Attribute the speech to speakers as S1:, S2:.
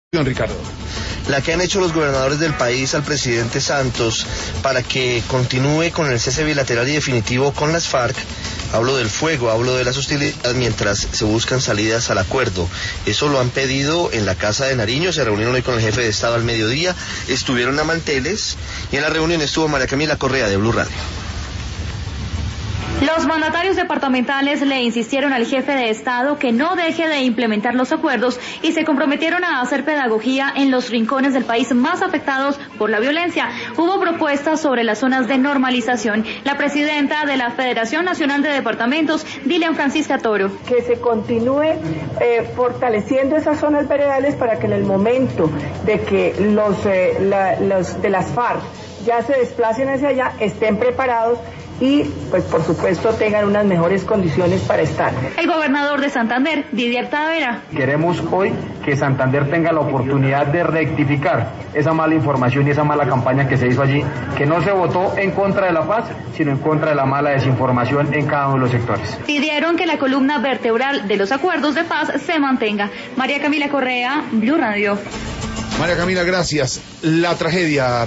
S1: Ricardo.
S2: La que han hecho los gobernadores del país al presidente Santos para que continúe con el cese bilateral y definitivo con las FARC. Hablo del fuego, hablo de las hostilidades mientras se buscan salidas al acuerdo. Eso lo han pedido en la Casa de Nariño, se reunieron hoy con el jefe de Estado al mediodía, estuvieron a Manteles y en la reunión estuvo María Camila Correa de Blue Radio.
S3: Los mandatarios departamentales le insistieron al jefe de Estado que no deje de implementar los acuerdos y se comprometieron a hacer pedagogía en los rincones del país más afectados por la violencia. Hubo propuestas sobre las zonas de normalización. La presidenta de la Federación Nacional de Departamentos, Dilian Francisca Toro.
S4: Que se continúe fortaleciendo esas zonas veredales para que en el momento de que los de las FARC ya se desplacen hacia allá, estén preparados y, pues, por supuesto, tengan unas mejores condiciones para estar.
S3: El gobernador de Santander, Didier Tavera.
S5: Queremos hoy que Santander tenga la oportunidad de rectificar esa mala información y esa mala campaña que se hizo allí, que no se votó en contra de la paz, sino en contra de la mala desinformación en cada uno de los sectores.
S3: Pidieron que la columna vertebral de los acuerdos de paz se mantenga. María Camila Correa, Blue Radio.
S1: María Camila, gracias. La tragedia